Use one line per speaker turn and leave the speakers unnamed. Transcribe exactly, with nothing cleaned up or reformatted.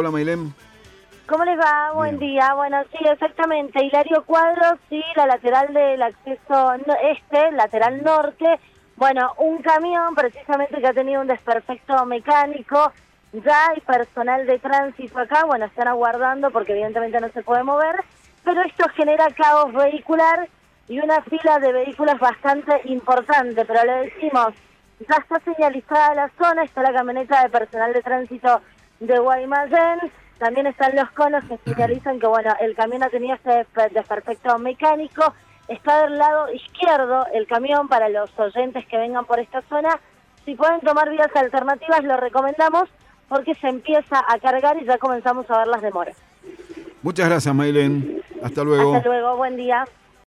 Hola, Mailén.
¿Cómo les va? Buen Bien. día. Bueno, sí, exactamente. Hilario Cuadros, sí, la lateral del acceso este, lateral norte. Bueno, un camión precisamente que ha tenido un desperfecto mecánico. Ya hay personal de tránsito acá. Bueno, están aguardando porque evidentemente no se puede mover. Pero esto genera caos vehicular y una fila de vehículos bastante importante. Pero le decimos, ya está señalizada la zona, está la camioneta de personal de tránsito de Guaymallén. También están los conos que señalizan que, bueno, el camión ha tenido este desperfecto mecánico. Está del lado izquierdo el camión para los oyentes que vengan por esta zona. Si pueden tomar vías alternativas, lo recomendamos porque se empieza a cargar y ya comenzamos a ver las demoras.
Muchas gracias, Mailén. Hasta luego.
Hasta luego, buen día.